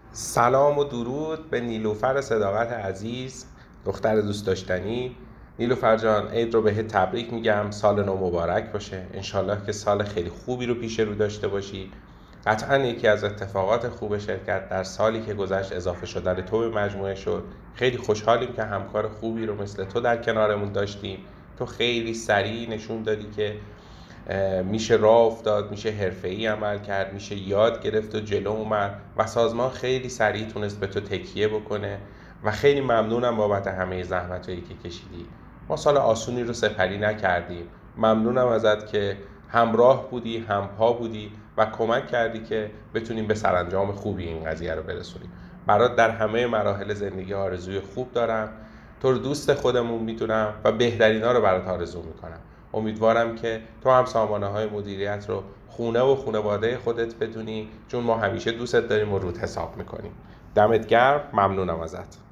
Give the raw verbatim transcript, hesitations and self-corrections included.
سلام و درود به نیلوفر صداقت عزیز، دختر دوست داشتنی. نیلوفر جان، عید رو بهت تبریک میگم. سال نو مبارک باشه. انشالله که سال خیلی خوبی رو پیش رو داشته باشی. قطعا یکی از اتفاقات خوب شرکت در سالی که گذشت اضافه شدن تو به مجموعه شد. خیلی خوشحالیم که همکار خوبی رو مثل تو در کنارمون داشتیم. تو خیلی سریع نشون دادی که میشه راه افتاد، میشه حرفه‌ای عمل کرد، میشه یاد گرفت و جلو اومد و سازمان خیلی سریع تونست به تو تکیه بکنه و خیلی ممنونم بابت همه زحمتایی که کشیدی. ما سال آسونی رو سپری نکردیم. ممنونم ازت که همراه بودی، همپا بودی و کمک کردی که بتونیم به سرانجام خوبی این قضیه رو برسونیم. برات در همه مراحل زندگی آرزوی خوب دارم. تو رو دوست خودمون میدونم و بهترینا رو برات آرزو میکنم. امیدوارم که تو هم سامانه های مدیریت رو خونه و خانواده خودت بدونی، چون ما همیشه دوستت داریم و رود حساب میکنیم. دمت گرم. ممنونم ازت.